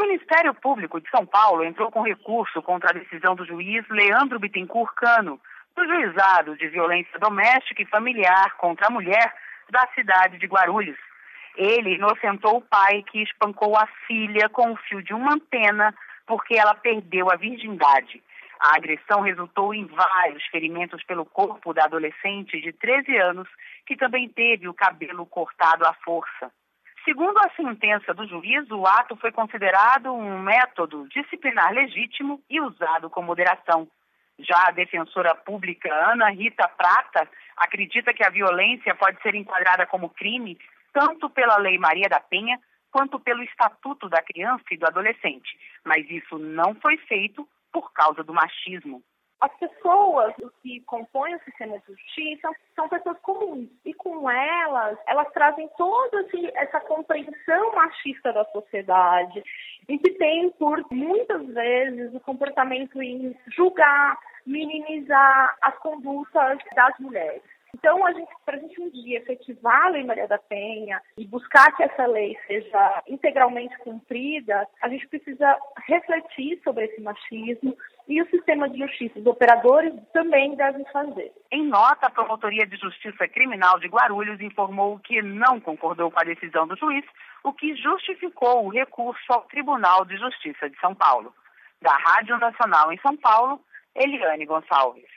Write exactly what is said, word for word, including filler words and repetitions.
Ministério Público de São Paulo entrou com recurso contra a decisão do juiz Leandro Bittencourt Cano, do Juizado de Violência Doméstica e Familiar contra a Mulher da cidade de Guarulhos. Ele inocentou o pai que espancou a filha com o fio de uma antena porque ela perdeu a virgindade. A agressão resultou em vários ferimentos pelo corpo da adolescente de treze anos, que também teve o cabelo cortado à força. Segundo a sentença do juiz, o ato foi considerado um método disciplinar legítimo e usado com moderação. Já a defensora pública Ana Rita Prata acredita que a violência pode ser enquadrada como crime tanto pela Lei Maria da Penha quanto pelo Estatuto da Criança e do Adolescente, mas isso não foi feito por causa do machismo. As pessoas que compõem o sistema de justiça são pessoas comuns e com elas, elas trazem toda essa compreensão machista da sociedade e que tem por muitas vezes o comportamento em julgar, minimizar as condutas das mulheres. Então, a gente, para a gente um dia efetivar a Lei Maria da Penha e buscar que essa lei seja integralmente cumprida, a gente precisa refletir sobre esse machismo e o sistema de justiça, os operadores também devem fazer. Em nota, a Promotoria de Justiça Criminal de Guarulhos informou que não concordou com a decisão do juiz, o que justificou o recurso ao Tribunal de Justiça de São Paulo. Da Rádio Nacional em São Paulo, Eliane Gonçalves.